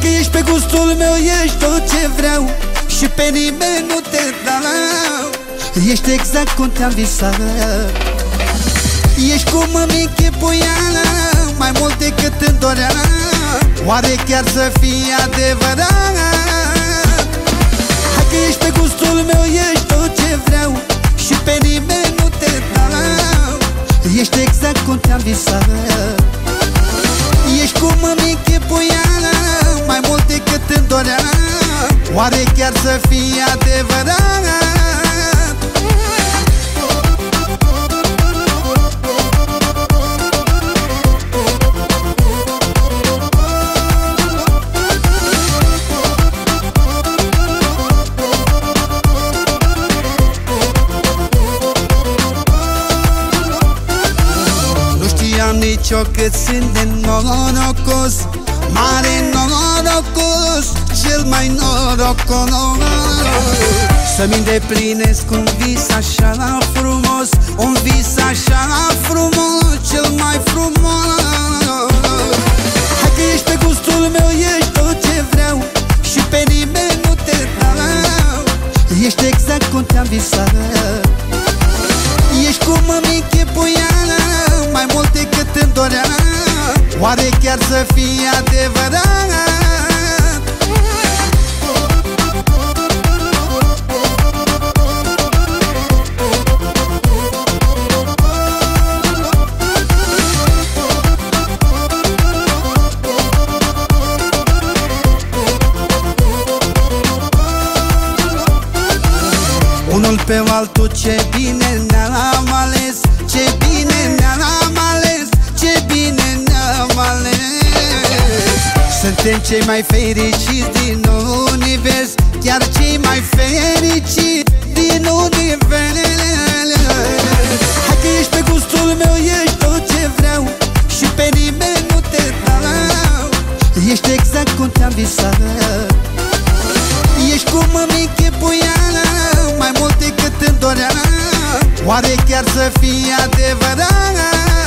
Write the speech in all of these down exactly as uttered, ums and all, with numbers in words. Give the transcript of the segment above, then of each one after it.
că ești pe gustul meu, ești tot ce vreau și pe nimeni nu te dau. Ești exact cum te-am visat, ești cum îmi închipuia, mai mult decât îmi dorea. Oare chiar să fie adevărat? Hai că ești pe gustul meu, ești tot ce vreau și pe nimeni nu te dau. Ești exact cum te-am visat, ești cum îmi închipuia, mai mult decât îmi dorea. Oare chiar să fie adevărat? Nici eu cât sunt de norocos, mare norocos, cel mai norocos. Să-mi îndeplinesc un vis așa frumos, un vis așa frumos, cel mai frumos. Hai că ești pe gustul meu, ești tot ce vreau și pe nimeni nu te dau. Ești exact cum te-am visat, ești cum îmi închipuia, mai mult decât îmi dorea. Oare chiar să fie adevărat? Unul pe altul, ce bine ne-am ales, ce bine ne-am ales, ce bine ne-am ales. Suntem cei mai fericiți din univers, chiar cei mai fericiți din univers. Hai că ești pe gustul meu, ești tot ce vreau și pe nimeni nu te dau. Ești exact cum te-am visat, ești cum îmi închipuia, mai mult decât îmi dorea. Oare chiar să fie adevărat?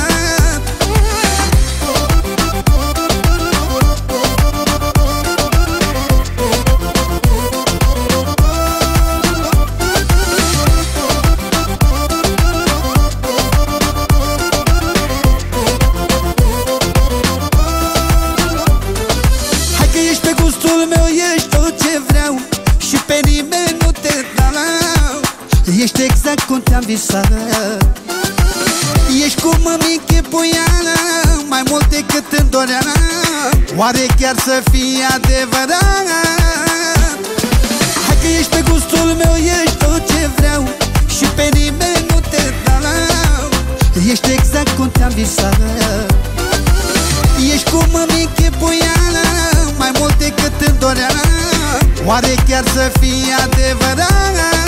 Hai că ești pe gustul meu, ești tot ce vreau și pe nimeni nu te dau. Ești exact cum te-am visat, ești cum îmi închipuia, mai mult decât îmi dorea. Oare chiar să fie adevărat? Hai că ești pe gustul meu, ești tot ce vreau și pe nimeni nu te dau. Ești exact cum te-am visat, ești cum îmi închipuia, mai mult decât îmi dorea. Oare chiar să fie adevărat?